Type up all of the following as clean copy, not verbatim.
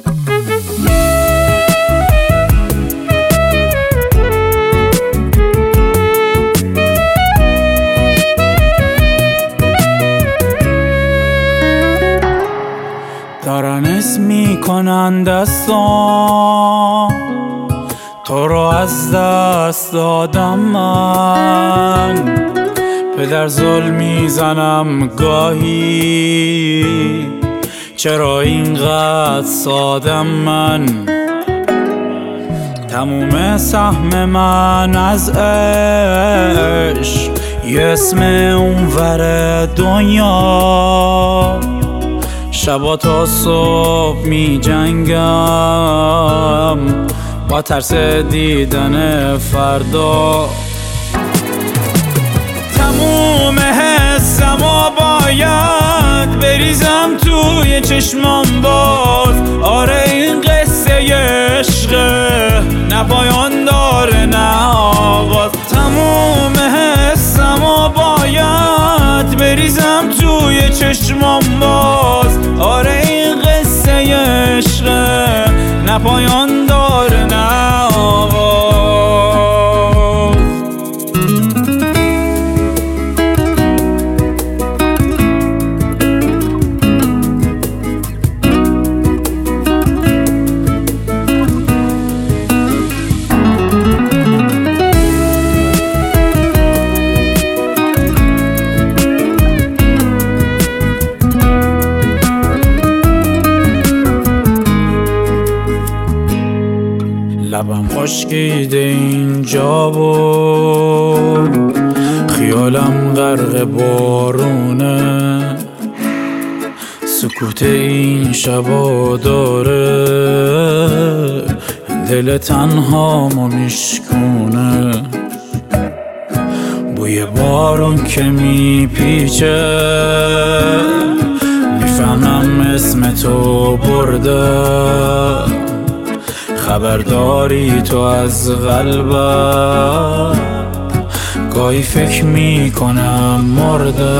دارن اسم میکنن دستام، تو رو از دست دادم من. پدر ظلم میزنم گاهی، چرا اینقدر سادم من؟ تموم سهم من از عشق یه اسم اونور دنیا. شبا تا صبح می جنگم با ترس دیدن فردا. تموم حسمو باید بریزم توی چشمام باز. آره این قصه عشقه، نه پایان داره نه آغاز. تموم حسمو باید بریزم توی چشمام باز. آره این قصه عشقه، نه پایان داره نه آغاز. لبم خشکیده اینجا بود، خیالم غرق بارونه. سکوت این شبا داره دل تنهامو میشکونه. بوی بارون که میپیچه میفهمم اسم تو برده. خبرداری تو از قلبم، گاهی فکر میکنم مرده.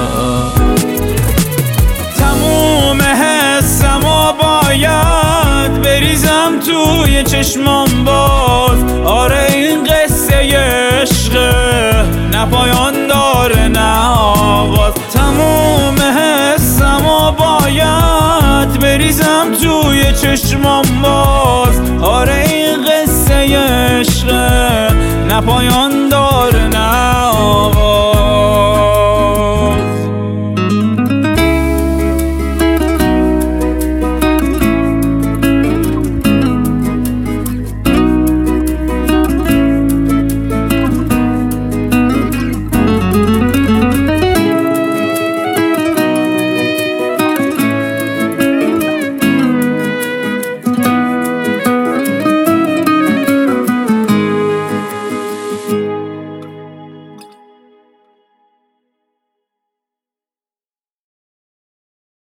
تموم حسمو باید بریزم توی چشمام باز. آره این قصه عشقه، نه پایان داره نه آغاز. تموم حسمو باید بریزم توی چشمام باز. آره این قصه عشقه، نه پایان